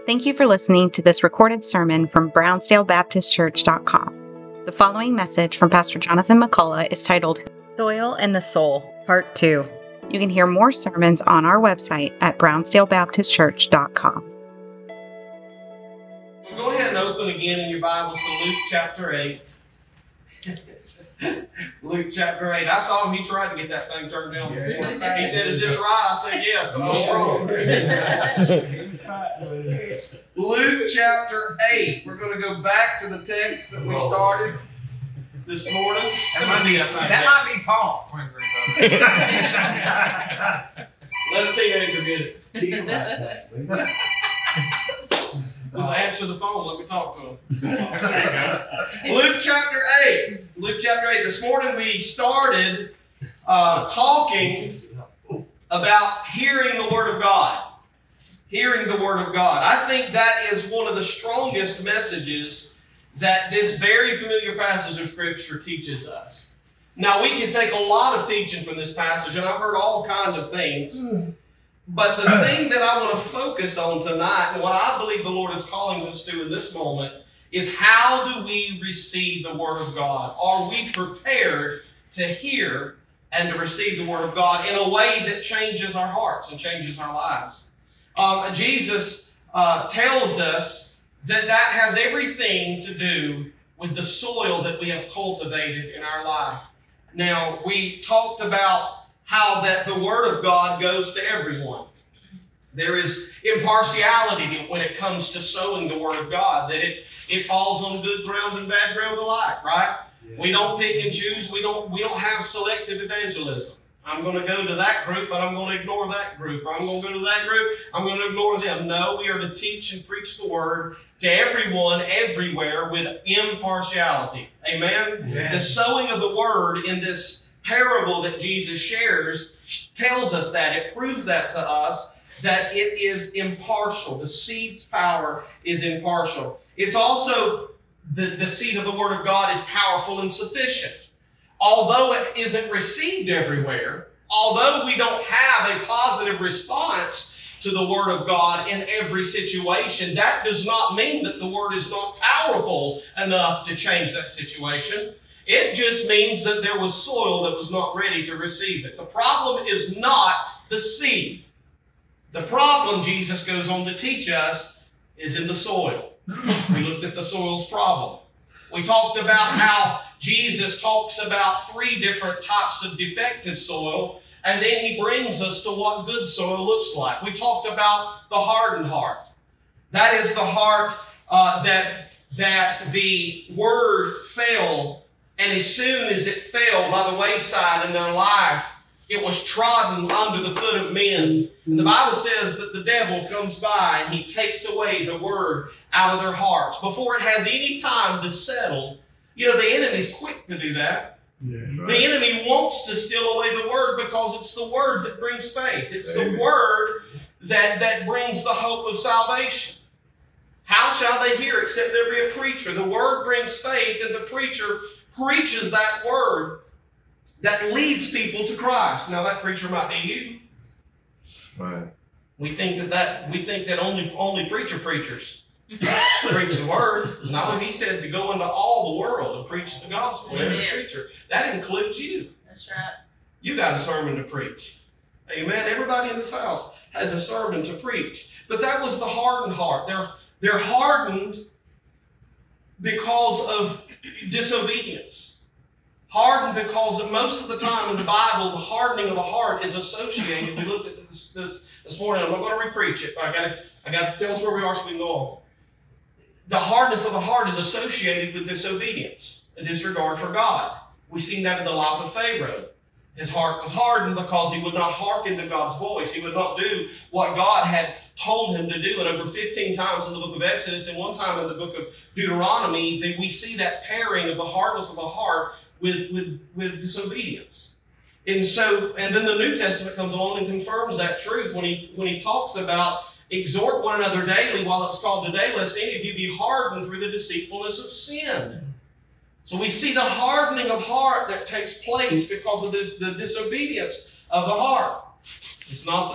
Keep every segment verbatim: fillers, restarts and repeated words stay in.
Thank you for listening to this recorded sermon from Brownsdale Baptist Church dot com. The following message from Pastor Jonathan McCullough is titled Soil and the Soul, Part two. You can hear more sermons on our website at Brownsdale Baptist Church dot com. Well, go ahead and open again in your Bibles to Luke chapter eight. Luke chapter eight. I saw him, he tried to get that thing turned down before. He said, "Is this right?" I said, "Yes, but what's wrong?" Luke chapter eight. We're going to go back to the text that we started this morning. That might be, that might be Paul. Let a teenager get it. Just answer the phone. Let me talk to him. Luke chapter eight. Luke chapter eight. This morning we started uh, talking about hearing the Word of God. Hearing the Word of God. I think that is one of the strongest messages that this very familiar passage of Scripture teaches us. Now, we can take a lot of teaching from this passage, and I've heard all kinds of things. But the thing that I want to focus on tonight, and what I believe the Lord is calling us to in this moment, is how do we receive the Word of God? Are we prepared to hear and to receive the Word of God in a way that changes our hearts and changes our lives? Um, Jesus uh, tells us that that has everything to do with the soil that we have cultivated in our life. Now, we talked about how that the Word of God goes to everyone. There is impartiality when it comes to sowing the Word of God, that it, it falls on good ground and bad ground alike, right? Yeah. We don't pick and choose. We don't, we don't have selective evangelism. I'm going to go to that group, but I'm going to ignore that group. I'm going to go to that group. I'm going to ignore them. No, we are to teach and preach the Word to everyone, everywhere, with impartiality. Amen? Yeah. The sowing of the Word in this parable that Jesus shares tells us that. It proves that to us, that it is impartial. The seed's power is impartial. It's also, the, the seed of the Word of God is powerful and sufficient. Although it isn't received everywhere, although we don't have a positive response to the Word of God in every situation, that does not mean that the Word is not powerful enough to change that situation. It just means that there was soil that was not ready to receive it. The problem is not the seed. The problem, Jesus goes on to teach us, is in the soil. We looked at the soil's problem. We talked about how Jesus talks about three different types of defective soil, and then he brings us to what good soil looks like. We talked about the hardened heart. That is the heart uh, that, that the Word fell, and as soon as it fell by the wayside in their life, it was trodden under the foot of men. The Bible says that the devil comes by and he takes away the Word out of their hearts before it has any time to settle. You know, the enemy's quick to do that. Yeah, right. The enemy wants to steal away the Word because it's the Word that brings faith. It's Amen. The Word that, that brings the hope of salvation. How shall they hear except there be a preacher? The Word brings faith, and the preacher preaches that Word that leads people to Christ. Now, that preacher might be you. Right. We think that, that we think that only only preacher preachers preach the Word. No, he said to go into all the world and preach the gospel. Every preacher. That includes you. That's right. You got a sermon to preach. Amen. Everybody in this house has a sermon to preach. But that was the hardened heart. They're, they're hardened because of disobedience. Hardened because of most of the time in the Bible, the hardening of the heart is associated. We looked at this this, this morning. I'm not going to repreach it, but I got to I got to tell us where we are so we can go on. The hardness of the heart is associated with disobedience, a disregard for God. We've seen that in the life of Pharaoh. His heart was hardened because he would not hearken to God's voice. He would not do what God had told him to do. And over fifteen times in the book of Exodus and one time in the book of Deuteronomy, that we see that pairing of the hardness of the heart with, with, with disobedience. And so, and then the New Testament comes along and confirms that truth when he when he talks about exhort one another daily while it's called today, lest any of you be hardened through the deceitfulness of sin. So we see the hardening of heart that takes place because of this, the disobedience of the heart. It's not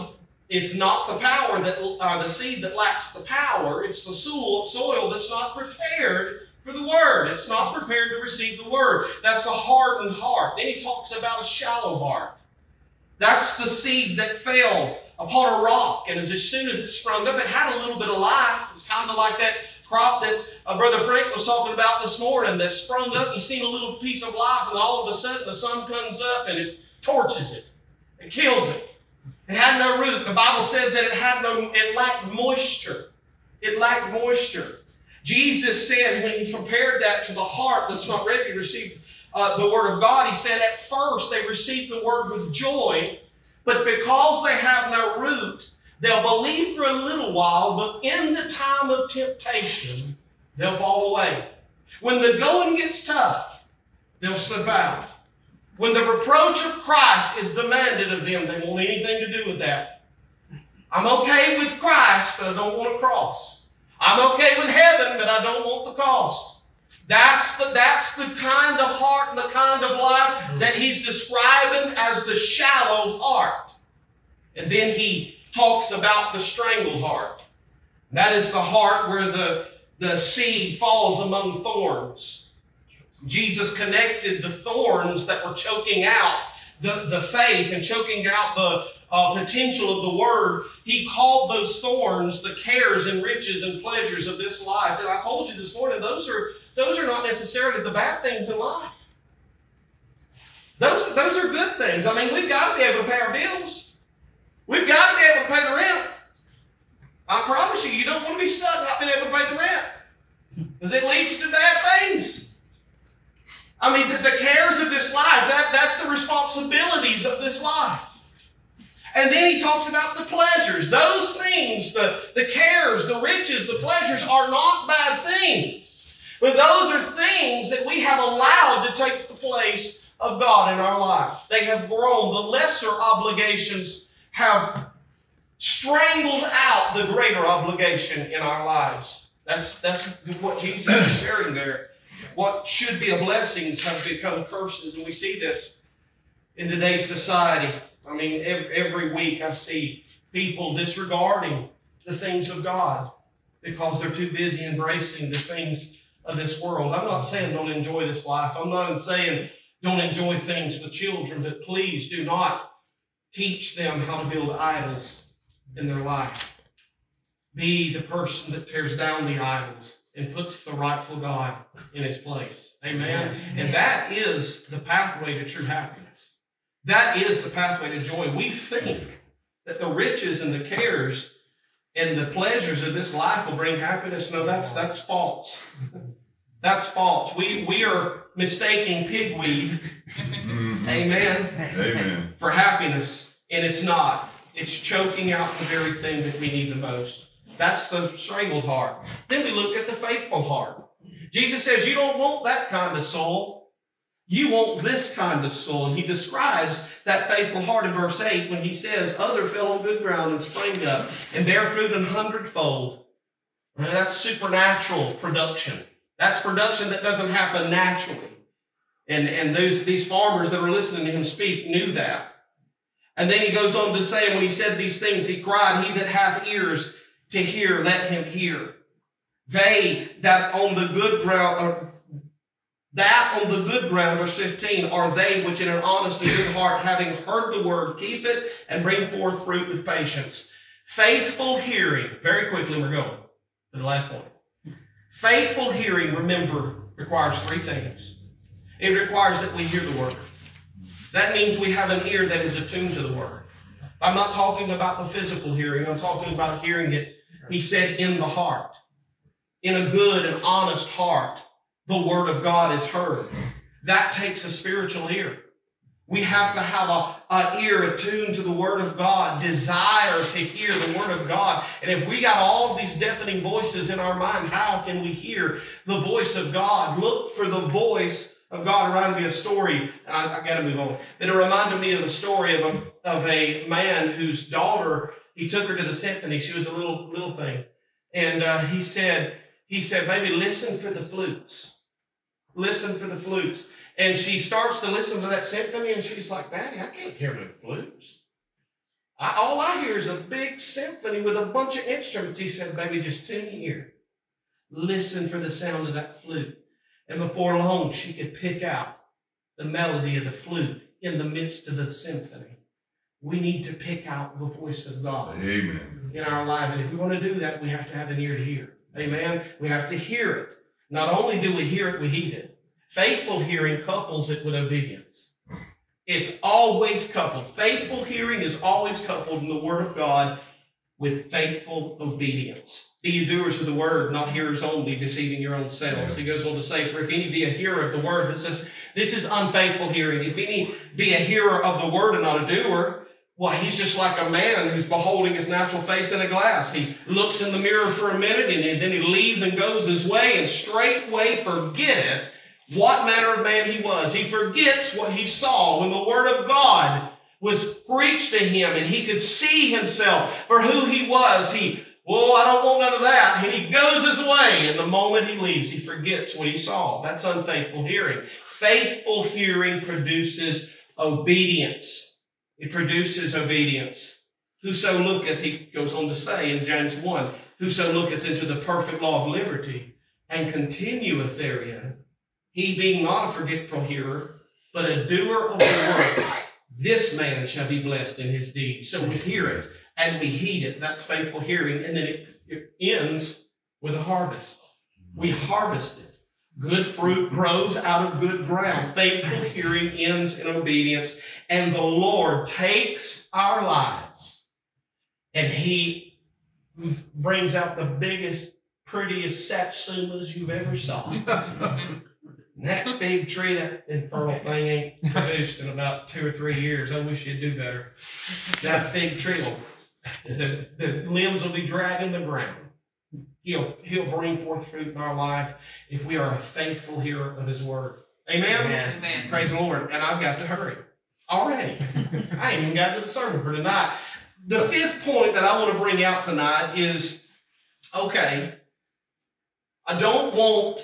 It's not the power that, uh, the seed that lacks the power. It's the soil, soil that's not prepared for the word. It's not prepared to receive the word. That's a hardened heart. Then he talks about a shallow heart. That's the seed that fell upon a rock, and as, as soon as it sprung up, it had a little bit of life. It's kind of like that crop that uh, Brother Frank was talking about this morning that sprung up. You seen a little piece of life, and all of a sudden the sun comes up and it torches it. It kills it. It had no root. The Bible says that it had no, it lacked moisture. It lacked moisture. Jesus said when he compared that to the heart that's not ready to receive uh, the word of God, he said at first they received the word with joy, but because they have no root, they'll believe for a little while, but in the time of temptation, they'll fall away. When the going gets tough, they'll slip out. When the reproach of Christ is demanded of them, they won't want anything to do with that. I'm okay with Christ, but I don't want a cross. I'm okay with heaven, but I don't want the cost. That's the, that's the kind of heart and the kind of life that he's describing as the shallow heart. And then he talks about the strangled heart. That is the heart where the, the seed falls among thorns. Jesus connected the thorns that were choking out the, the faith and choking out the uh, potential of the word. He called those thorns the cares and riches and pleasures of this life. And I told you this morning, those are, those are not necessarily the bad things in life. Those, those are good things. I mean, we've got to be able to pay our bills. We've got to be able to pay the rent. I promise you, you don't want to be stuck not being able to pay the rent, because it leads to bad things. I mean, the, the cares of this life, that, that's the responsibilities of this life. And then he talks about the pleasures. Those things, the, the cares, the riches, the pleasures are not bad things. But those are things that we have allowed to take the place of God in our life. They have grown. The lesser obligations have strangled out the greater obligation in our lives. That's, that's what Jesus is sharing there. What should be a blessings have become curses, and we see this in today's society. I mean, every, every week I see people disregarding the things of God because they're too busy embracing the things of this world. I'm not saying don't enjoy this life. I'm not saying don't enjoy things with children, but please do not teach them how to build idols in their life. Be the person that tears down the idols and puts the rightful God in his place. Amen? And that is the pathway to true happiness. That is the pathway to joy. We think that the riches and the cares and the pleasures of this life will bring happiness. No, that's that's false. That's false. We, we are mistaking pigweed, mm-hmm. amen, amen, for happiness, and it's not. It's choking out the very thing that we need the most. That's the strangled heart. Then we look at the faithful heart. Jesus says, you don't want that kind of soul. You want this kind of soul. And he describes that faithful heart in verse eight when he says, other fell on good ground and sprang up and bear fruit an hundredfold. Now, that's supernatural production. That's production that doesn't happen naturally. And, and those, these farmers that were listening to him speak knew that. And then he goes on to say, when he said these things, he cried, he that hath ears to hear, let him hear. They that on the good ground, or that on the good ground, verse fifteen, are they which in an honest and good heart, having heard the word, keep it and bring forth fruit with patience. Faithful hearing, very quickly we're going to the last point. Faithful hearing, remember, requires three things. It requires that we hear the word. That means we have an ear that is attuned to the word. I'm not talking about the physical hearing. I'm talking about hearing it, he said, in the heart. In a good and honest heart, the word of God is heard. That takes a spiritual ear. We have to have a, an ear attuned to the word of God, desire to hear the word of God. And if we got all of these deafening voices in our mind, how can we hear the voice of God? Look for the voice of God. It reminded me of a story. I, I got to move on. It reminded me of the story of a, of a man whose daughter, he took her to the symphony. She was a little little thing. And uh, he said, he said, baby, listen for the flutes. Listen for the flutes. And she starts to listen to that symphony, and she's like, Daddy, I can't hear no flutes. I, all I hear is a big symphony with a bunch of instruments. He said, baby, just tune your ear. Listen for the sound of that flute. And before long, she could pick out the melody of the flute in the midst of the symphony. We need to pick out the voice of God Amen. In our life. And if we want to do that, we have to have an ear to hear. Amen? We have to hear it. Not only do we hear it, we heed it. Faithful hearing couples it with obedience. It's always coupled. Faithful hearing is always coupled in the Word of God with faithful obedience. Be ye doers of the Word, not hearers only, deceiving your own selves. He goes on to say, for if any be a hearer of the Word, this is, this is unfaithful hearing. If any be a hearer of the Word and not a doer, well, he's just like a man who's beholding his natural face in a glass. He looks in the mirror for a minute, and then he leaves and goes his way, and straightway forgetteth what manner of man he was. He forgets what he saw when the Word of God was preached to him, and he could see himself for who he was. He, oh, I don't want none of that. And he goes his way, and the moment he leaves, he forgets what he saw. That's unfaithful hearing. Faithful hearing produces obedience. It produces obedience. Whoso looketh, he goes on to say in James one, whoso looketh into the perfect law of liberty and continueth therein, he being not a forgetful hearer, but a doer of the word, this man shall be blessed in his deed. So we hear it and we heed it. That's faithful hearing. And then it, it ends with a harvest. We harvest it. Good fruit grows out of good ground. Faithful hearing ends in obedience. And the Lord takes our lives and he brings out the biggest, prettiest satsumas you've ever saw. That fig tree, that infernal thing ain't produced in about two or three years. I wish you'd do better. That fig tree, will, the, the limbs will be dragging the ground. He'll, he'll bring forth fruit in our life if we are a faithful hearer of his word. Amen? Amen. Amen. Praise the Lord. And I've got to hurry already. I ain't even got to the sermon for tonight. The fifth point that I want to bring out tonight is, okay, I don't want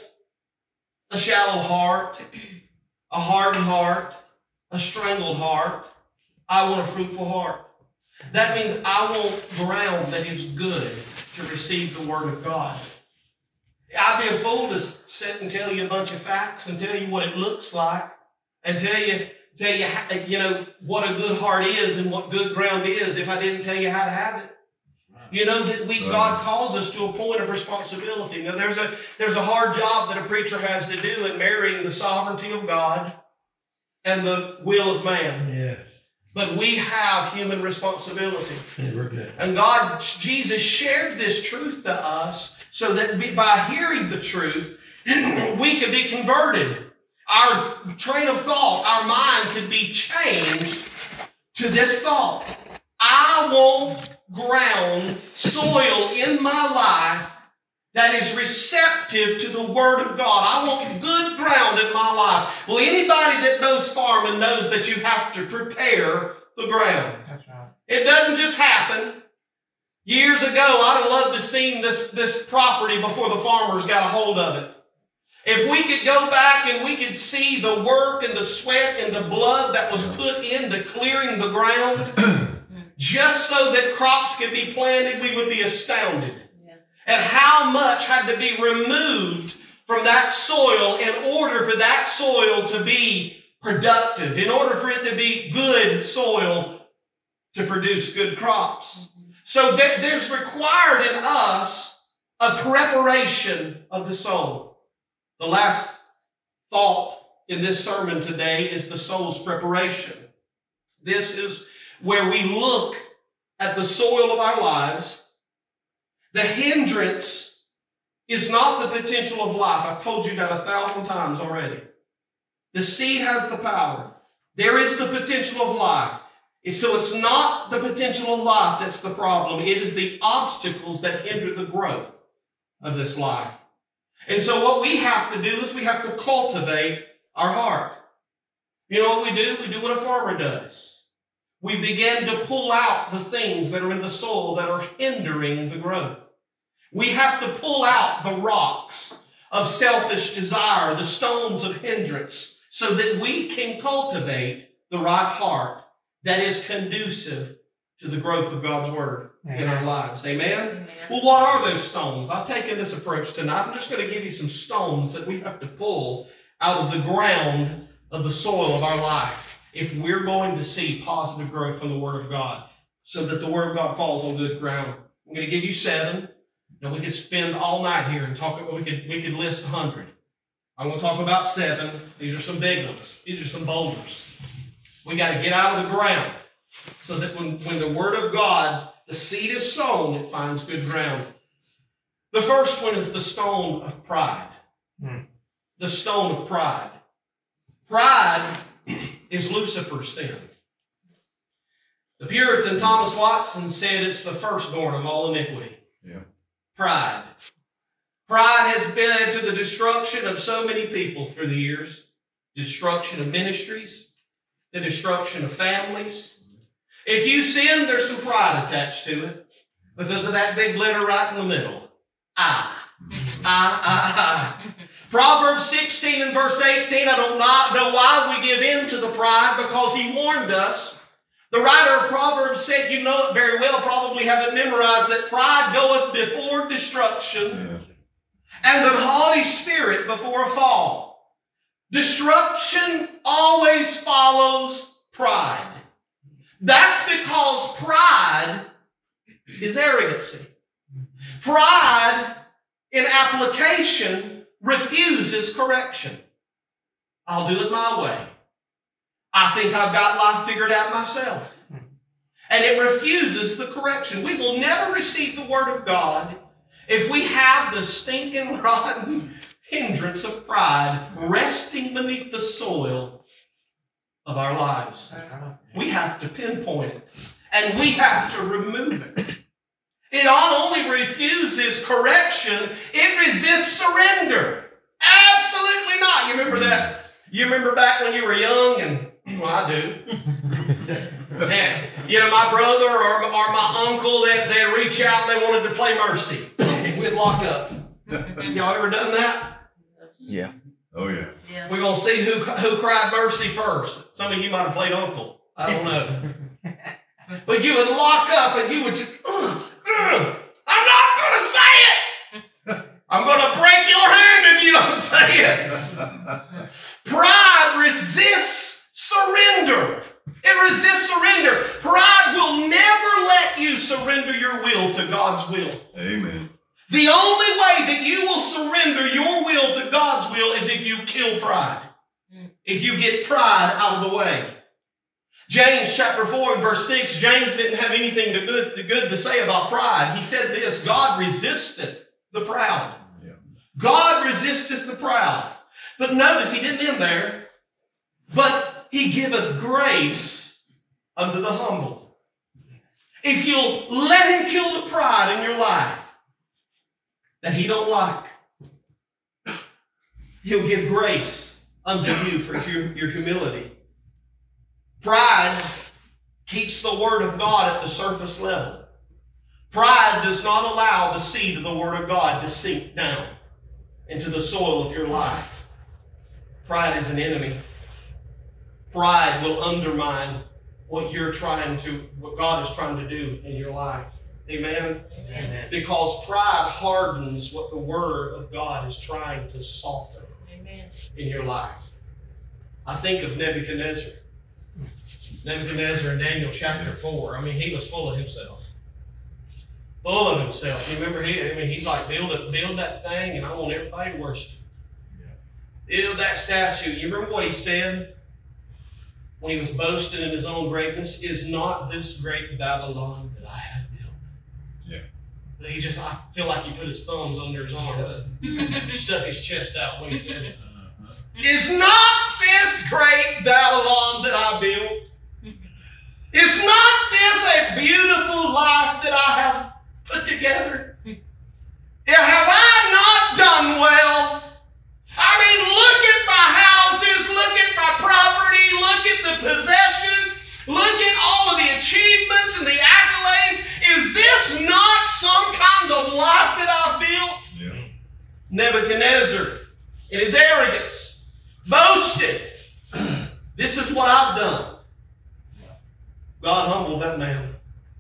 a shallow heart, a hardened heart, a strangled heart. I want a fruitful heart. That means I want ground that is good to receive the Word of God. I'd be a fool to sit and tell you a bunch of facts and tell you what it looks like and tell you, tell you, how, you know, what a good heart is and what good ground is if I didn't tell you how to have it. You know that we God calls us to a point of responsibility. Now there's a there's a hard job that a preacher has to do in marrying the sovereignty of God and the will of man. Yes. But we have human responsibility. Yeah, and God, Jesus shared this truth to us so that we, by hearing the truth, we could be converted. Our train of thought, our mind could be changed to this thought. I want ground, soil in my life that is receptive to the Word of God. I want good ground in my life. Well, anybody that knows farming knows that you have to prepare the ground. That's right. It doesn't just happen. Years ago, I'd have loved to have seen this, this property before the farmers got a hold of it. If we could go back and we could see the work and the sweat and the blood that was put into clearing the ground just so that crops could be planted, we would be astounded at how much had to be removed from that soil in order for that soil to be productive, in order for it to be good soil to produce good crops. So there, there's required in us a preparation of the soul. The last thought in this sermon today is the soul's preparation. This is where we look at the soil of our lives. The hindrance is not the potential of life. I've told you that a thousand times already. The seed has the power. There is the potential of life. So it's not the potential of life that's the problem. It is the obstacles that hinder the growth of this life. And so what we have to do is we have to cultivate our heart. You know what we do? We do what a farmer does. We begin to pull out the things that are in the soil that are hindering the growth. We have to pull out the rocks of selfish desire, the stones of hindrance, so that we can cultivate the right heart that is conducive to the growth of God's Word in our lives. Amen? Amen? Well, what are those stones? I've taken this approach tonight. I'm just going to give you some stones that we have to pull out of the ground of the soil of our life if we're going to see positive growth from the Word of God, so that the Word of God falls on good ground. I'm going to give you seven. Now, we could spend all night here and talk. We could, we could list a hundred. I'm going to talk about seven. These are some big ones. These are some boulders. We got to get out of the ground so that when, when the Word of God, the seed is sown, it finds good ground. The first one is the stone of pride. Hmm. The stone of pride. Pride is Lucifer's sin. The Puritan Thomas Watson said it's the firstborn of all iniquity. Yeah. Pride. Pride has led to the destruction of so many people through the years. The destruction of ministries. The destruction of families. If you sin, there's some pride attached to it because of that big letter right in the middle. I. I, I, I. Proverbs sixteen and verse eighteen, I don't know why we give in to the pride, because he warned us. The writer of Proverbs said, you know it very well, probably have it memorized, that pride goeth before destruction, and an haughty spirit before a fall. Destruction always follows pride. That's because pride is arrogancy. Pride, in application, refuses correction. I'll do it my way. I think I've got life figured out myself. And it refuses the correction. We will never receive the Word of God if we have the stinking, rotten hindrance of pride resting beneath the soil of our lives. We have to pinpoint it. And we have to remove it. It not only refuses correction, it resists surrender. Absolutely not. You remember that? You remember back when you were young, and well, I do. And, you know, my brother or, or my uncle, they, they'd reach out and they wanted to play mercy. We'd lock up. Y'all ever done that? Yeah. Oh, yeah. yeah. We're going to see who, who cried mercy first. Some of you might have played uncle. I don't know. But you would lock up and you would just, ugh, ugh, I'm not going to say it. I'm going to break your hand if you don't say it. Pride resists surrender. It resists surrender. Pride will never let you surrender your will to God's will. Amen. The only way that you will surrender your will to God's will is if you kill pride. If you get pride out of the way. James chapter four and verse six, James didn't have anything to good, to good to say about pride. He said this, God resisteth the proud. Yeah. God resisteth the proud. But notice he didn't end there. But he giveth grace unto the humble. If you'll let him kill the pride in your life that he don't like, he'll give grace unto you for your, your humility. Pride keeps the Word of God at the surface level. Pride does not allow the seed of the Word of God to sink down into the soil of your life. Pride is an enemy. Pride will undermine what you're trying to, what God is trying to do in your life. Amen? Amen. Because pride hardens what the Word of God is trying to soften Amen. In your life. I think of Nebuchadnezzar. Nebuchadnezzar in Daniel chapter four. I mean, he was full of himself. Full of himself. You remember, he, I mean, he's like, build, it, build that thing and I want everybody to worship. Yeah. Build that statue. You remember what he said when he was boasting in his own greatness? Is not this great Babylon that I have built? Yeah. He just, I feel like he put his thumbs under his arms. Stuck his chest out when he said it. Uh-huh. Is not this great Babylon that I built? Is not this a beautiful life that I have put together? Yeah, have I not done well? I mean, look at my houses, look at my property, look at the possessions, look at all of the achievements and the accolades. Is this not some kind of life that I've built? Yeah. Nebuchadnezzar, in his arrogance, boasted, this is what I've done. God humbled that man.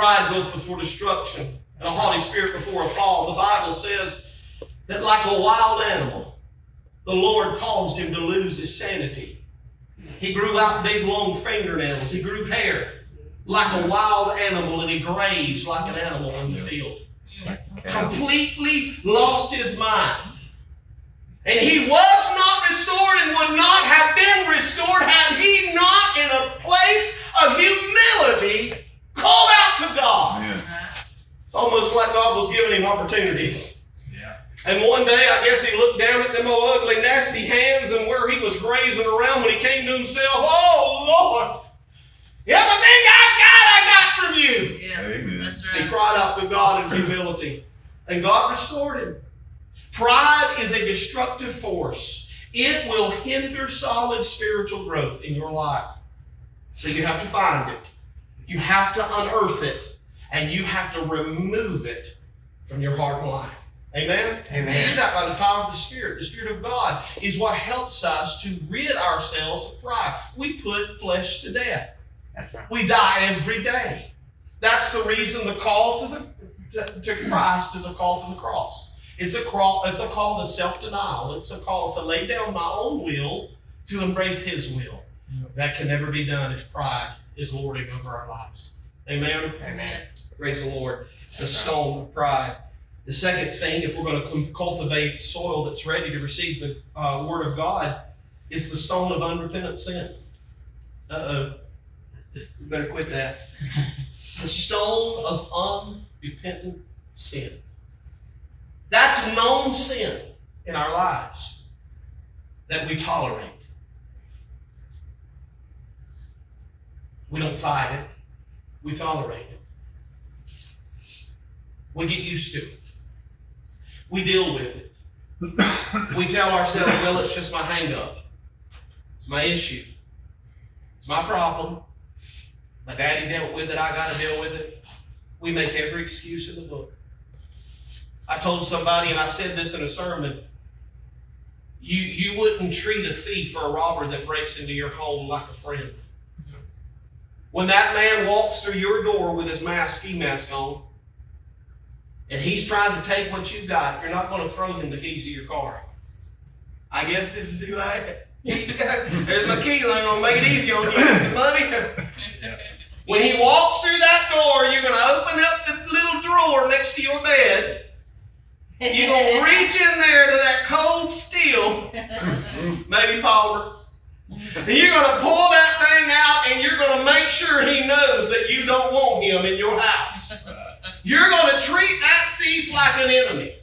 Pride goeth before destruction, and a haughty spirit before a fall. The Bible says that like a wild animal, the Lord caused him to lose his sanity. He grew out big, long fingernails. He grew hair like a wild animal, and he grazed like an animal in the field. Completely lost his mind. And he was not restored and would not have been restored had he not, in a place of humility, called out to God. Yeah. It's almost like God was giving him opportunities. Yeah. And one day, I guess he looked down at them old ugly, nasty hands and where he was grazing around when he came to himself. Oh, Lord, everything I got, I got from you. Yeah, Amen. That's right. He cried out to God in humility, and God restored him. Pride is a destructive force. It will hinder solid spiritual growth in your life. So you have to find it. You have to unearth it. And you have to remove it from your heart and life. Amen? Amen. We do that by the power of the Spirit. The Spirit of God is what helps us to rid ourselves of pride. We put flesh to death. That's right. We die every day. That's the reason the call to, the, to, to Christ is a call to the cross. It's a call, it's a call to self-denial. It's a call to lay down my own will to embrace His will. That can never be done if pride is lording over our lives. Amen? Amen. Praise the Lord. The stone of pride. The second thing, if we're going to cultivate soil that's ready to receive the uh, Word of God, is the stone of unrepentant sin. Uh-oh. We better quit that. The stone of unrepentant sin. That's known sin in our lives that we tolerate. We don't fight it. We tolerate it. We get used to it. We deal with it. We tell ourselves, well, it's just my hang-up. It's my issue. It's my problem. My daddy dealt with it. I got to deal with it. We make every excuse in the book. I told somebody, and I said this in a sermon, you, you wouldn't treat a thief or a robber that breaks into your home like a friend. When that man walks through your door with his mask, ski mask on, and he's trying to take what you got, you're not going to throw him the keys to your car. I guess this is who I am. There's my keys. I'm going to make it easy on you. Some money. When he walks through that door, you're going to open up the little drawer next to your bed. You're going to reach in there to that cold steel, maybe powder, and you're going to pull that thing out, and you're going to make sure he knows that you don't want him in your house. You're going to treat that thief like an enemy.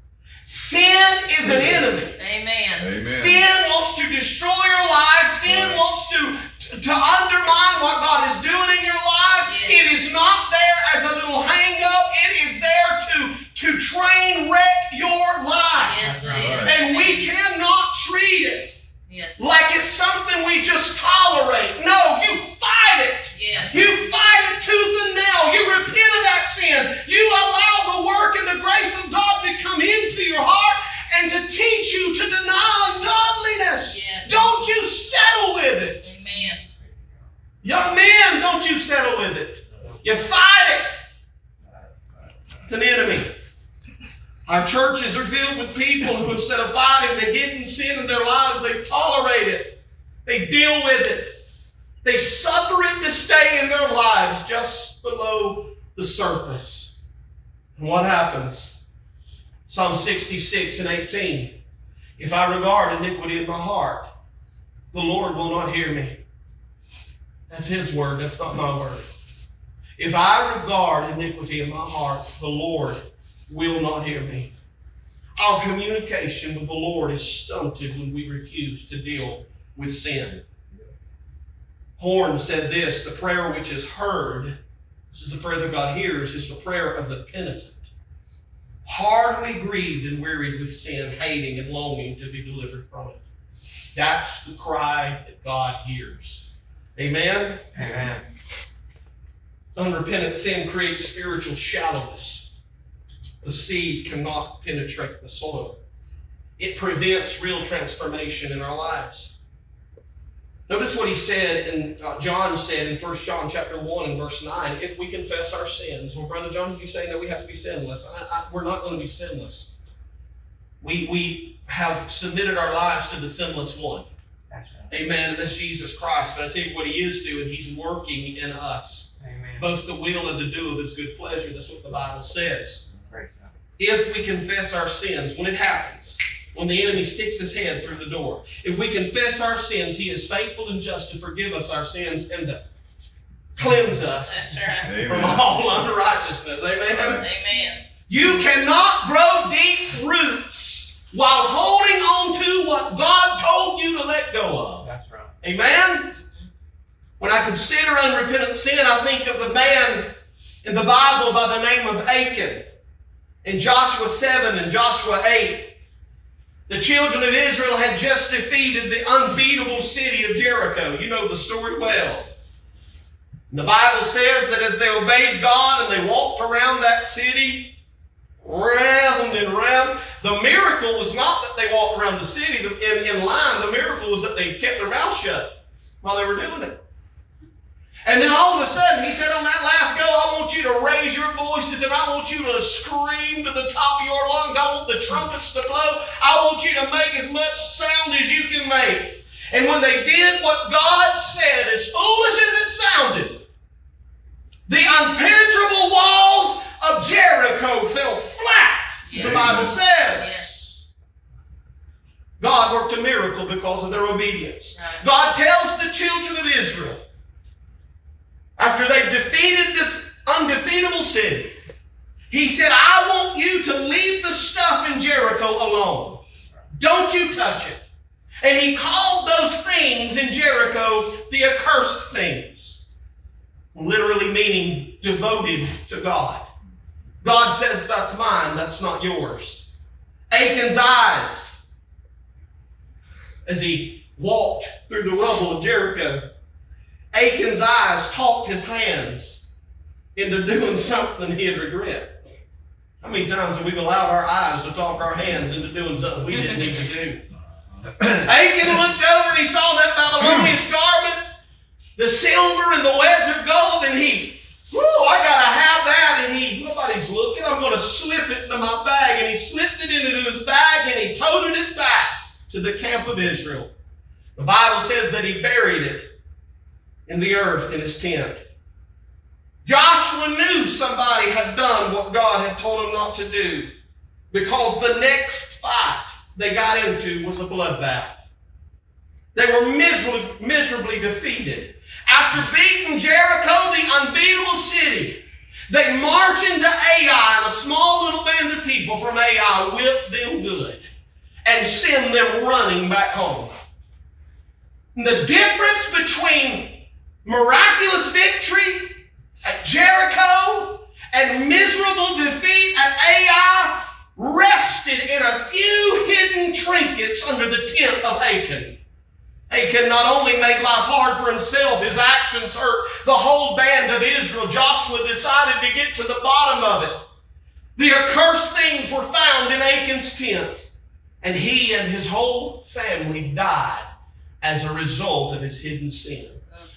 Sin is an enemy. Amen. Amen. Sin wants to destroy your life. Sin right. wants to, to, to undermine what God is doing in your life. Yes. It is not there as a little hang-up. It is there to, to train wreck your life. Yes, it right. is. And we cannot treat it yes. like it's something we just tolerate. No, you fight it. Yes. You fight it tooth and nail. You repent of that sin. You allow the work and the grace of God to come into your heart and to teach you to deny ungodliness. Yes. Don't you settle with it. Amen. Young men, don't you settle with it. You fight it. It's an enemy. Our churches are filled with people who, instead of fighting the hidden sin in their lives, they tolerate it. They deal with it. They suffer it to stay in their lives just below the surface. And what happens? Psalm sixty-six and eighteen. If I regard iniquity in my heart, the Lord will not hear me. That's His word. That's not my word. If I regard iniquity in my heart, the Lord will not hear me. Our communication with the Lord is stunted when we refuse to deal with sin. Horn said this, the prayer which is heard, this is the prayer that God hears, is the prayer of the penitent, hardly grieved and wearied with sin, hating and longing to be delivered from it. That's the cry that God hears. Amen? Amen. Unrepentant sin creates spiritual shallowness. The seed cannot penetrate the soil. It prevents real transformation in our lives. Notice what he said, and uh, John said in First John chapter one and verse nine, if we confess our sins. Well, Brother John, you say that we have to be sinless. I, I, we're not going to be sinless. We, we have submitted our lives to the sinless one. That's right. Amen. And that's Jesus Christ. But I tell you what he is doing. He's working in us. Amen. Both to will and to do of his good pleasure. That's what the Bible says. Praise God. If we confess our sins, when it happens, when the enemy sticks his head through the door, if we confess our sins, he is faithful and just to forgive us our sins and to cleanse us That's right. from all unrighteousness. Amen? Amen. You cannot grow deep roots while holding on to what God told you to let go of. That's right. Amen? When I consider unrepentant sin, I think of the man in the Bible by the name of Achan. In Joshua seven and Joshua eight, the children of Israel had just defeated the unbeatable city of Jericho. You know the story well. And the Bible says that as they obeyed God and they walked around that city, round and round, the miracle was not that they walked around the city in, in line. The miracle was that they kept their mouth shut while they were doing it. And then all of a sudden, he said on that last go, I want you to raise your voices and I want you to scream to the top of your lungs. I want the trumpets to blow. I want you to make as much sound as you can make. And when they did what God said, as foolish as it sounded, the impenetrable walls of Jericho fell flat, Yeah. the Bible says. Yes. God worked a miracle because of their obedience. Right. God tells the children of Israel, after they've defeated this undefeatable city, he said, I want you to leave the stuff in Jericho alone. Don't you touch it. And he called those things in Jericho the accursed things, literally meaning devoted to God. God says, that's mine, that's not yours. Achan's eyes, as he walked through the rubble of Jericho, Achan's eyes talked his hands into doing something he'd regret. How many times have we allowed our eyes to talk our hands into doing something we didn't need to do? Achan looked over and he saw that Babylonian garment, the silver and the wedge of gold, and he, whoo, I gotta have that. And he, nobody's looking, I'm gonna slip it into my bag. And he slipped it into his bag and he toted it back to the camp of Israel. The Bible says that he buried it in the earth in his tent. Joshua knew somebody had done what God had told him not to do, because the next fight they got into was a bloodbath. They were miserably, miserably defeated. After beating Jericho, the unbeatable city, they march into Ai, and a small little band of people from Ai whip them good and send them running back home. And the difference between miraculous victory at Jericho and miserable defeat at Ai rested in a few hidden trinkets under the tent of Achan. Achan not only made life hard for himself, his actions hurt the whole band of Israel. Joshua decided to get to the bottom of it. The accursed things were found in Achan's tent, and he and his whole family died as a result of his hidden sin.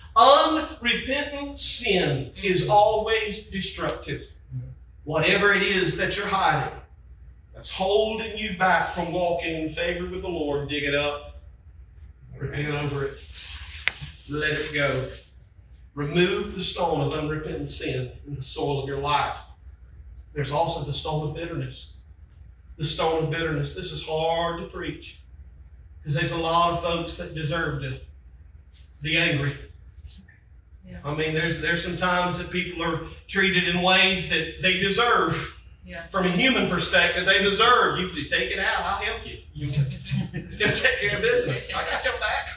Unrepentant sin is always destructive. Whatever it is that you're hiding that's holding you back from walking in favor with the Lord, dig it up, repent over it, let it go. Remove the stone of unrepentant sin in the soil of your life. There's also the stone of bitterness. The stone of bitterness. This is hard to preach because there's a lot of folks that deserve to be angry. Yeah. I mean, there's there's some times that people are treated in ways that they deserve. Yeah. From a human perspective, they deserve. You to take it out, I'll help you. You it's going to take care of business. I got your back.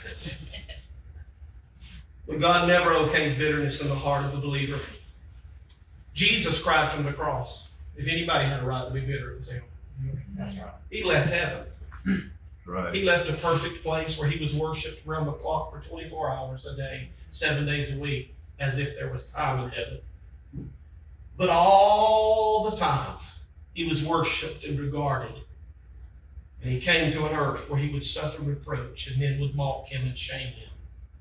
But God never okays bitterness in the heart of the believer. Jesus cried from the cross. If anybody had a right to be bitter, it was him. That's right. He left heaven. Right. He left a perfect place where he was worshipped around the clock for twenty-four hours a day, seven days a week, as if there was time in heaven. But all the time, he was worshipped and regarded. And he came to an earth where he would suffer reproach and men would mock him and shame him.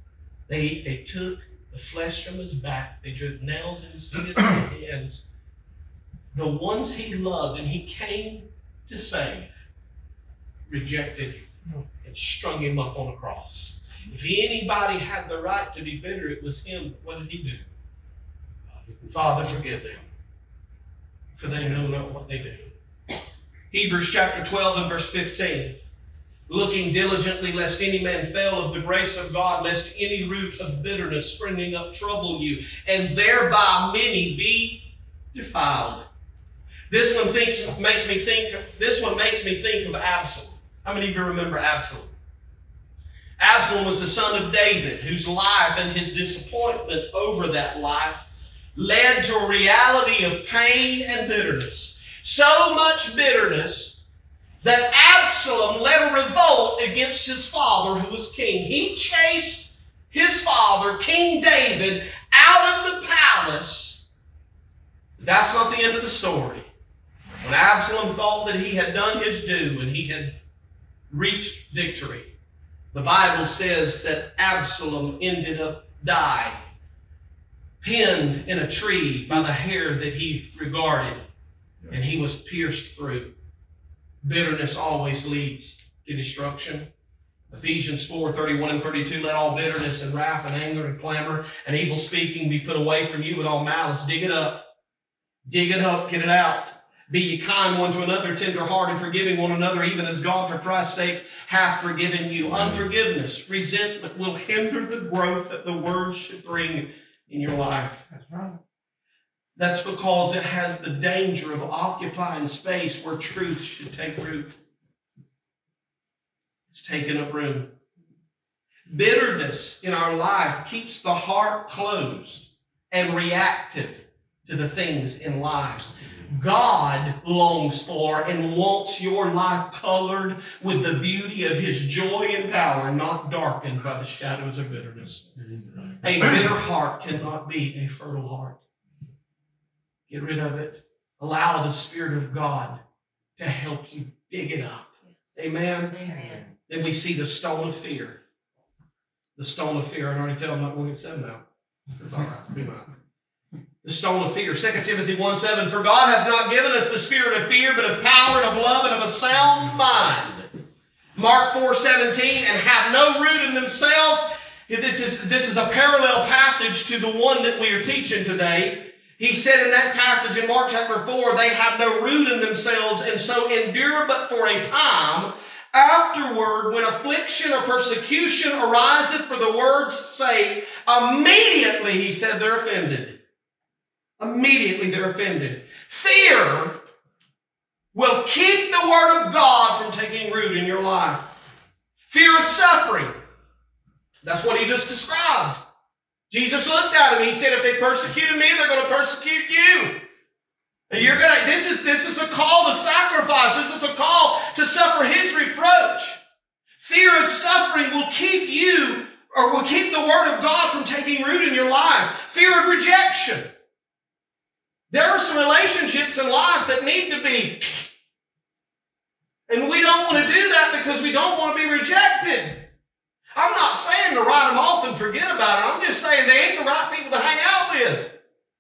They, they took the flesh from his back. They drove nails in his feet and his hands. The ones he loved and he came to save rejected him and strung him up on a cross. If anybody had the right to be bitter, it was him. What did he do? Father, forgive them, for they know not what they do. Hebrews chapter twelve and verse fifteen. Looking diligently lest any man fail of the grace of God, lest any root of bitterness springing up trouble you, and thereby many be defiled. This one thinks makes me think. This one makes me think of Absalom. How many of you remember Absalom? Absalom was the son of David, whose life and his disappointment over that life led to a reality of pain and bitterness. So much bitterness that Absalom led a revolt against his father, who was king. He chased his father, King David, out of the palace. That's not the end of the story. When Absalom thought that he had done his due and he had reached victory, the Bible says that Absalom ended up dying, pinned in a tree by the hair that he regarded, and he was pierced through. Bitterness always leads to destruction. Ephesians four, thirty-one and thirty-two, let all bitterness and wrath and anger and clamor and evil speaking be put away from you with all malice. Dig it up. Dig it up, get it out. Be ye kind one to another, tender-hearted, forgiving one another, even as God for Christ's sake hath forgiven you. Unforgiveness, resentment will hinder the growth that the Word should bring in your life. That's right. That's because it has the danger of occupying space where truth should take root. It's taken up room. Bitterness in our life keeps the heart closed and reactive to the things in life. God longs for and wants your life colored with the beauty of His joy and power, not darkened by the shadows of bitterness. A bitter heart cannot be a fertile heart. Get rid of it. Allow the Spirit of God to help you dig it up. Amen? Amen. Then we see the stone of fear. The stone of fear. I already tell them not going to get seven now. That's all right. We might. The stone of fear. Second Timothy one seven, for God hath not given us the spirit of fear, but of power and of love and of a sound mind. Mark four seventeen, and have no root in themselves. This is, this is a parallel passage to the one that we are teaching today. He said in that passage in Mark chapter four, they have no root in themselves, and so endure but for a time. Afterward, when affliction or persecution ariseth for the word's sake, immediately, he said, they're offended. Immediately they're offended. Fear will keep the Word of God from taking root in your life. Fear of suffering. That's what he just described. Jesus looked at him. He said, if they persecuted me, they're going to persecute you. And you're going to, this is, this is a call to sacrifice. This is a call to suffer His reproach. Fear of suffering will keep you, or will keep the Word of God from taking root in your life. Fear of rejection. There are some relationships in life that need to be, and we don't want to do that because we don't want to be rejected. I'm not saying to write them off and forget about it. I'm just saying they ain't the right people to hang out with.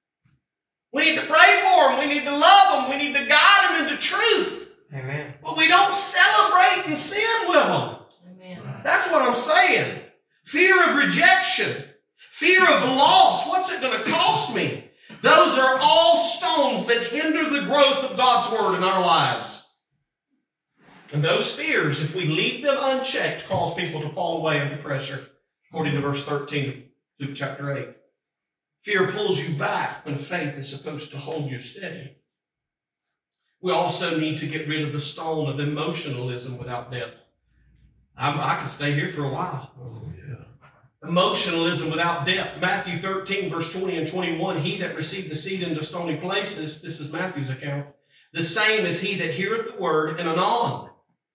We need to pray for them. We need to love them. We need to guide them into truth. Amen. But we don't celebrate and sin with them. Amen. That's what I'm saying. Fear of rejection. Fear of loss. What's it going to cost me? Those are all stones that hinder the growth of God's Word in our lives. And those fears, if we leave them unchecked, cause people to fall away under pressure, according to verse thirteen of Luke chapter eight. Fear pulls you back when faith is supposed to hold you steady. We also need to get rid of the stone of emotionalism without depth. I'm, I can stay here for a while. Oh, yeah. Emotionalism without depth. Matthew thirteen, verse twenty and twenty-one, he that received the seed into stony places, this is Matthew's account, the same as he that heareth the word and anon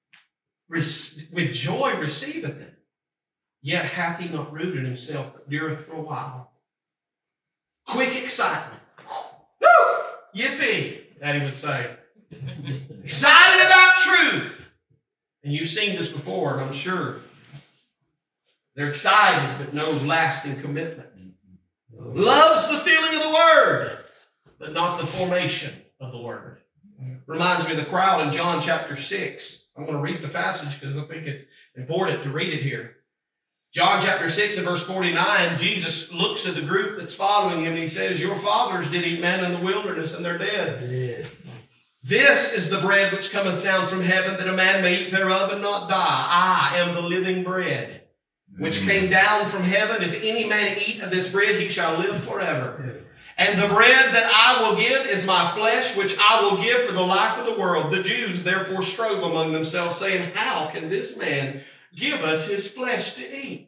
with joy receiveth it. Yet hath he not rooted himself, but dureth for a while. Quick excitement. Woo! Yippee, Daddy would say. Excited about truth. And you've seen this before, and I'm sure. They're excited, but no lasting commitment. Loves the feeling of the word, but not the formation of the word. Reminds me of the crowd in John chapter six. I'm going to read the passage because I think it's important to read it here. John chapter six and verse forty-nine, Jesus looks at the group that's following him and he says, your fathers did eat manna in the wilderness and they're dead. Yeah. This is the bread which cometh down from heaven, that a man may eat thereof and not die. I am the living bread, which came down from heaven. If any man eat of this bread, he shall live forever. And the bread that I will give is my flesh, which I will give for the life of the world. The Jews therefore strove among themselves, saying, how can this man give us his flesh to eat?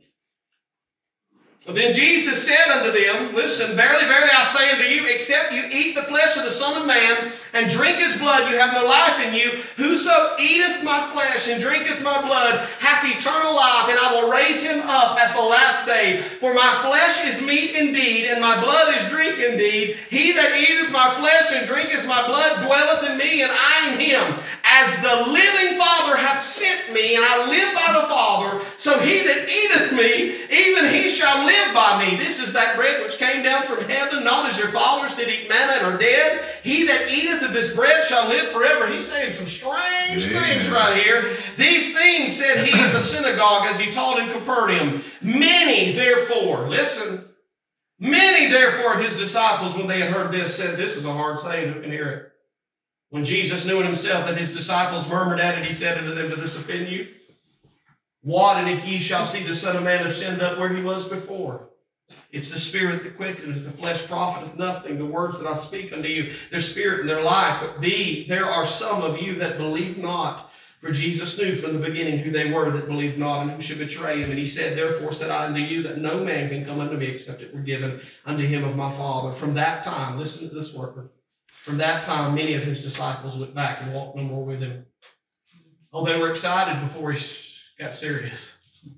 Then Jesus said unto them, listen, verily, verily, I say unto you, except you eat the flesh of the Son of Man and drink his blood, you have no life in you. Whoso eateth my flesh and drinketh my blood hath eternal life, and I will raise him up at the last day. For my flesh is meat indeed, and my blood is drink indeed. He that eateth my flesh and drinketh my blood dwelleth in me, and I in him. As the living Father hath sent me, and I live by the Father, so he that eateth me, even he shall live by me. This is that bread which came down from heaven, not as your fathers did eat manna and are dead. He that eateth of this bread shall live forever. He's saying some strange Amen. Things right here. These things said he in the synagogue as he taught in Capernaum. Many therefore, listen, many therefore of his disciples, when they had heard this, said, this is a hard saying, who can hear it? When Jesus knew in himself that his disciples murmured at it, he said unto them, does this offend you? What, and if ye shall see the Son of Man ascend up where he was before? It's the Spirit that quickeneth, the flesh profiteth nothing. The words that I speak unto you, their spirit and their life. But thee, there are some of you that believe not. For Jesus knew from the beginning who they were that believed not, and who should betray him. And he said, therefore said I unto you, that no man can come unto me except it were given unto him of my Father. From that time, listen to this word. From that time, many of his disciples went back and walked no more with him. Oh, they were excited before he got serious.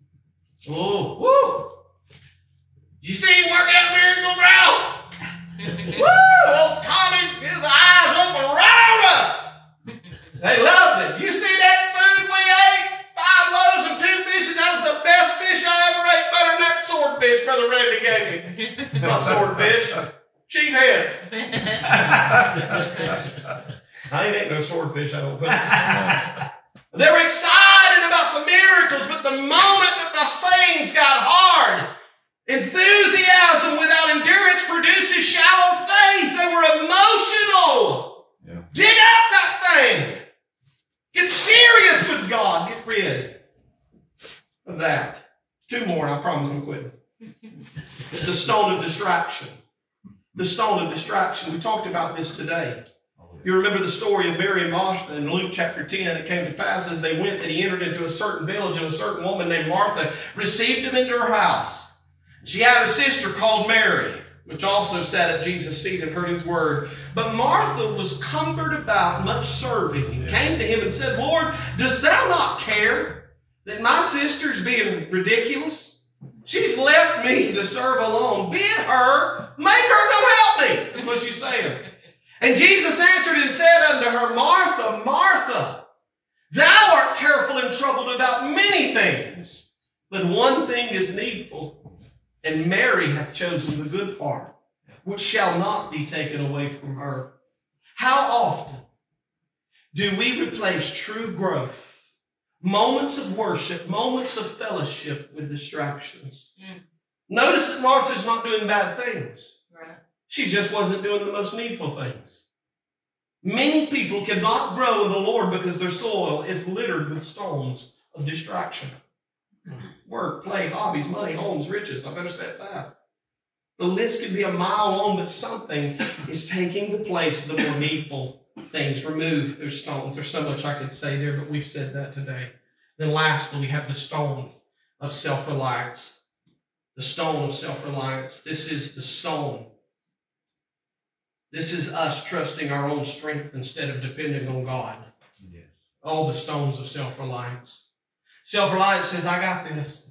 Oh, woo! You see him work out miracles, bro? Woo! Old Tommy, his eyes open right up. They loved it. You see that food we ate? Five loaves and two fishes. That was the best fish I ever ate. Better than that swordfish Brother Randy gave me. Not swordfish. Sheephead. I ain't ate no swordfish, I don't think. They were excited about the miracles, but the moment that the sayings got hard, enthusiasm without endurance produces shallow faith. They were emotional. Yeah. Dig out that thing. Get serious with God. Get rid of that. Two more, and I promise I'm quitting. It's the stone of distraction. The stone of distraction. We talked about this today. You remember the story of Mary and Martha in Luke chapter ten. It came to pass as they went that he entered into a certain village, and a certain woman named Martha received him into her house. She had a sister called Mary, which also sat at Jesus' feet and heard his word. But Martha was cumbered about much serving, and came to him and said, Lord, dost thou not care that my sister is being ridiculous? She's left me to serve alone. Bid her, make her come help me. That's what she's saying. And Jesus answered and said unto her, Martha, Martha, thou art careful and troubled about many things, but one thing is needful, and Mary hath chosen the good part, which shall not be taken away from her. How often do we replace true growth, moments of worship, moments of fellowship, with distractions? Mm. Notice that Martha's not doing bad things. Right. She just wasn't doing the most needful things. Many people cannot grow in the Lord because their soil is littered with stones of distraction. Work, play, hobbies, money, homes, riches. I better say it fast. The list can be a mile long, but something is taking the place of the more needful things. Remove those stones. There's so much I could say there, but we've said that today. Then lastly, we have the stone of self-reliance. The stone of self-reliance. This is the stone. This is us trusting our own strength instead of depending on God. Yes. All the stones of self-reliance. Self-reliance says, I got this.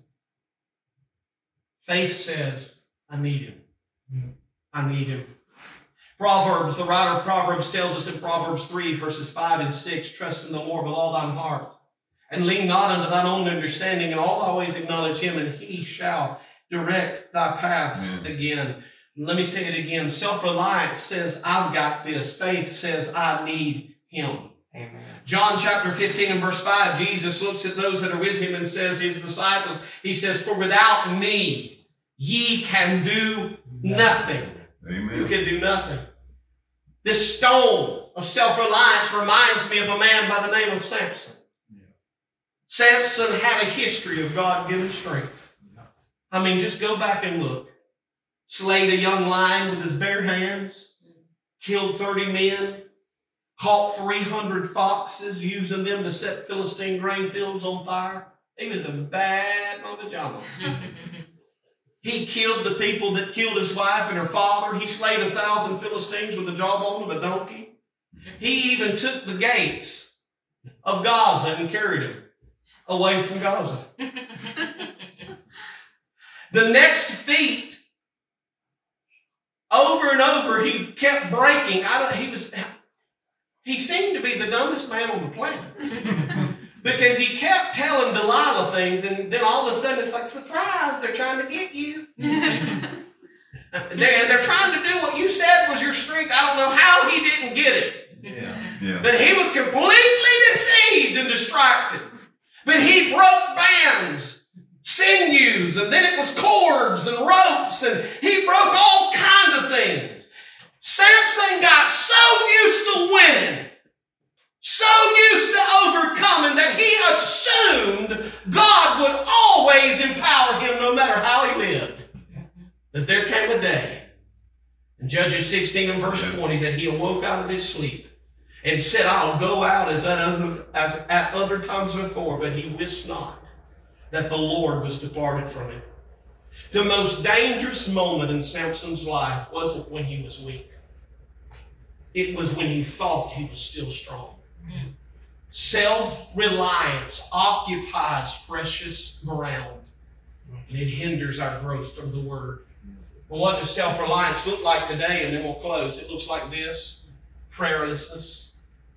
Faith says, I need him. Mm-hmm. I need him. Proverbs, the writer of Proverbs tells us in Proverbs three, verses five and six, trust in the Lord with all thine heart, And lean not unto thine own understanding, and all always acknowledge him, and he shall direct thy paths. Amen. Again. Let me say it again. Self-reliance says, I've got this. Faith says, I need him. Amen. John chapter fifteen and verse five, Jesus looks at those that are with him and says, his disciples, he says, for without me, ye can do nothing. Amen. You can do nothing. This stone of self-reliance reminds me of a man by the name of Samson. Yeah. Samson had a history of God-given strength. Yeah. I mean, just go back and look. Slayed a young lion with his bare hands, killed thirty men, caught three hundred foxes, using them to set Philistine grain fields on fire. He was a bad Mama Jama. He killed the people that killed his wife and her father. He slayed a thousand Philistines with the jawbone of a donkey. He even took the gates of Gaza and carried them away from Gaza. The next feat, over and over, he kept breaking. I don't, he was, he seemed to be the dumbest man on the planet. Because he kept telling Delilah things, and then all of a sudden it's like, surprise, they're trying to get you. they're, they're trying to do what you said was your strength. I don't know how he didn't get it. Yeah. Yeah. But he was completely deceived and distracted. But he broke bands, sinews, and then it was cords and ropes, and he broke all kinds of things. Samson got so used to winning, so used to overcoming, that he assumed God would always empower him no matter how he lived. But there came a day in Judges sixteen and verse twenty that he awoke out of his sleep and said, I'll go out as at other, as at other times before, but he wist not that the Lord was departed from him. The most dangerous moment in Samson's life wasn't when he was weak. It was when he thought he was still strong. Mm. Self-reliance occupies precious ground, and it hinders our growth from the Word. Well, what does self-reliance look like today? And then we'll close. It looks like this: prayerlessness,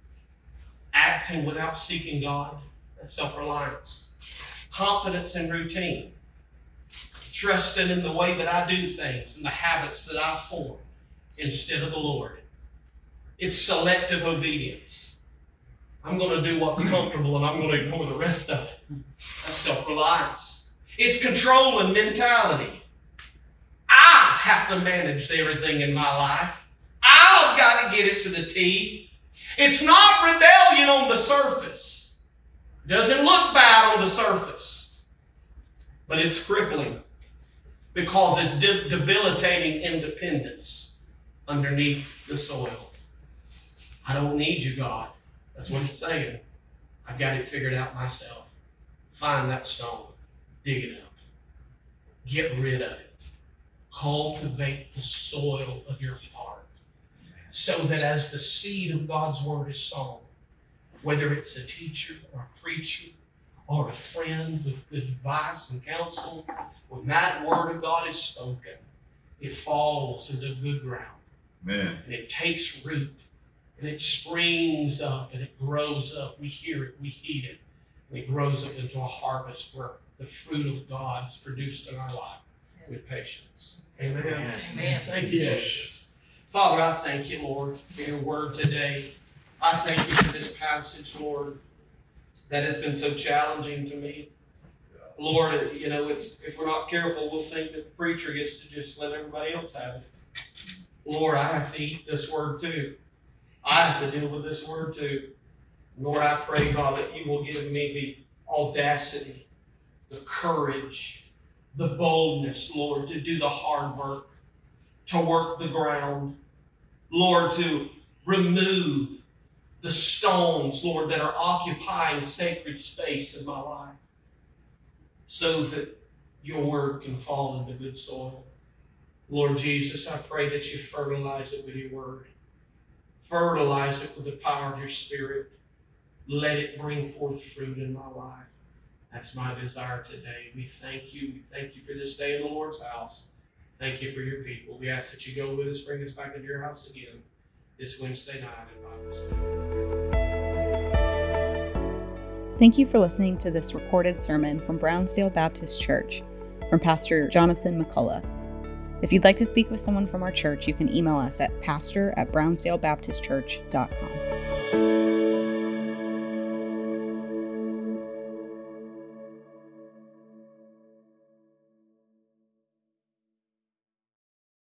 acting without seeking God. That's self-reliance. Confidence in routine, trusting in the way that I do things and the habits that I form instead of the Lord. It's selective obedience. I'm going to do what's comfortable and I'm going to ignore the rest of it. That's self-reliance. It's control and mentality. I have to manage everything in my life. I've got to get it to the T. It's not rebellion on the surface. It doesn't look bad on the surface. But it's crippling because it's de- debilitating independence underneath the soil. I don't need you, God. That's what it's saying. I've got it figured out myself. Find that stone. Dig it up. Get rid of it. Cultivate the soil of your heart so that as the seed of God's Word is sown, whether it's a teacher or a preacher or a friend with good advice and counsel, when that Word of God is spoken, it falls into good ground. Amen. And it takes root. And it springs up and it grows up. We hear it, we heed it. And it grows up into a harvest where the fruit of God is produced in our life with patience. Amen. Amen. Amen. Thank you, Jesus. Father, I thank you, Lord, for your word today. I thank you for this passage, Lord, that has been so challenging to me. Lord, you know, it's, if we're not careful, we'll think that the preacher gets to just let everybody else have it. Lord, I have to eat this word too. I have to deal with this word too. Lord, I pray, God, that you will give me the audacity, the courage, the boldness, Lord, to do the hard work, to work the ground. Lord, to remove the stones, Lord, that are occupying sacred space in my life so that your word can fall into good soil. Lord Jesus, I pray that you fertilize it with your word. Fertilize it with the power of your Spirit. Let it bring forth fruit in my life. That's my desire today. We thank you. We thank you for this day in the Lord's house. Thank you for your people. We ask that you go with us, bring us back into your house again this Wednesday night in Bible study. Thank you for listening to this recorded sermon from Brownsdale Baptist Church from Pastor Jonathan McCullough. If you'd like to speak with someone from our church, you can email us at pastor at brownsdale baptist church dot com.